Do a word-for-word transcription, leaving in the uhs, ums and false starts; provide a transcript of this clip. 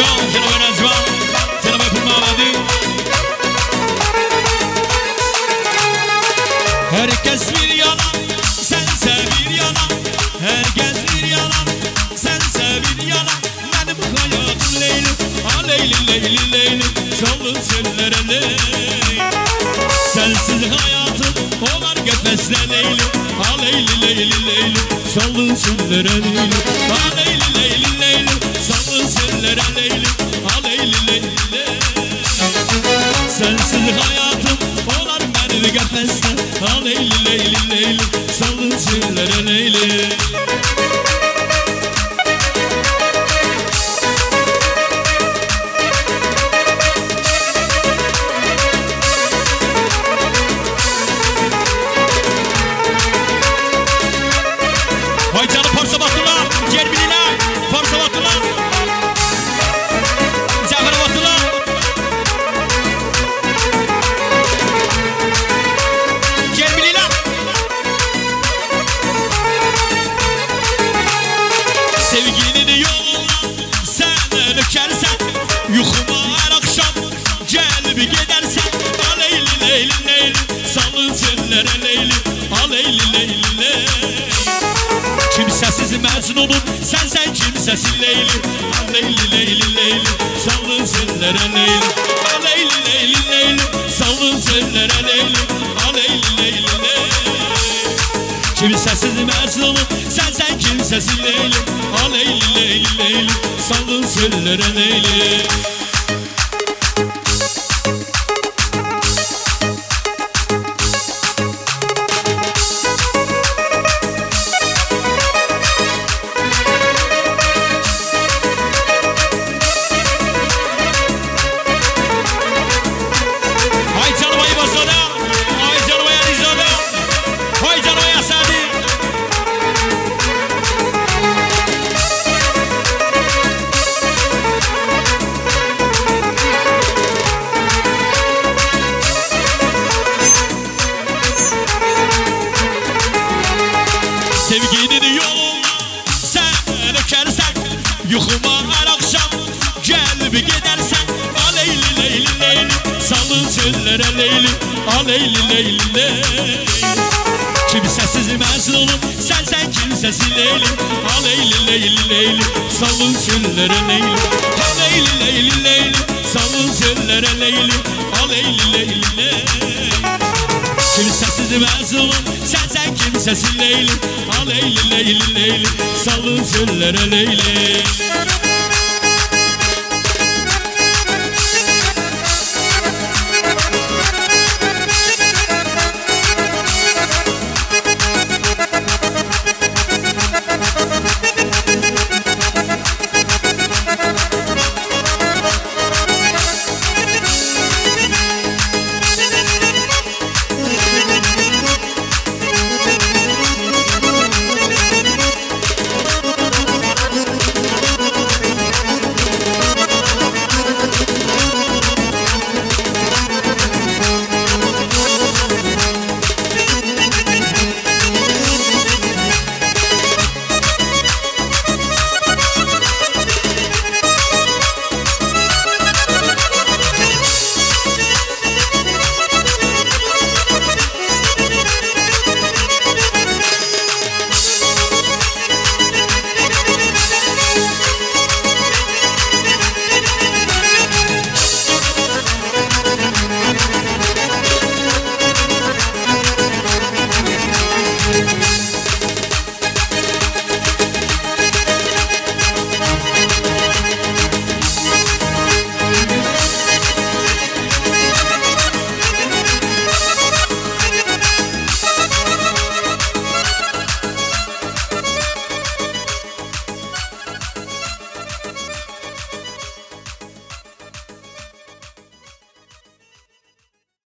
Çok Cenab-ı Nezvan, Cenab-ı Pırmağladı. Herkes bir yana, sense bir yana. Herkes bir yana, sense bir yana. Benim hayatım Leyli, ha Leyli Leyli Leyli. Çalın sellere Leyli. Sensiz hayatım olar gitmezle Leyli. Ha Leyli Leyli Leyli. Çalın sellere Leyli. Ha Leyli Leyli Leyli. Çalın sellere Leyli. Ha Leyli Leyli Leyli. Sensiz hayatım olar beni gitmezle. Ha Leyli Leyli Leyli. Çalın sellere Leyli. Vay canım parça battılar, gerbililer, parça battılar. Cevher battılar. Gerbililer. Sevgilinin yoluna sen ökersen, yuhuma her akşam gel bir gidersen. Ha Leyli Leyli Leyli, salın sellere Leyli. Ha Leyli Leyli Leyli. Kimsesiz mecnunum, sen sen kimsesiz Leyli. Ha Leyli Leyli Leyli, salın sellere Leyli. Ha Leyli Leyli Leyli, salın sellere Leyli. Ha Leyli Leyli Leyli. Kimsesiz mecnunum, sen sen kimsesiz Leyli. Ha Leyli Leyli Leyli, salın sellere Leyli. Sevginin yoluna sen ökersen, yuhuma her akşam gel bir gidersen. Ha Leyli Leyli Leyli, salın sellere Leyli. Ha Leyli Leyli Leyli. Kimsesiz mecnunum, sen sen kimsesiz Leyli. Ha Leyli Leyli Leyli, salın sellere Leyli. Ha Leyli Leyli Leyli, salın sellere Leyli. Ha Leyli Leyli Leyli. Kimsesiz mecnunum, sen sen kimsesiz Leyli. Ha Leyli Leyli Leyli, salın sellere Leyli.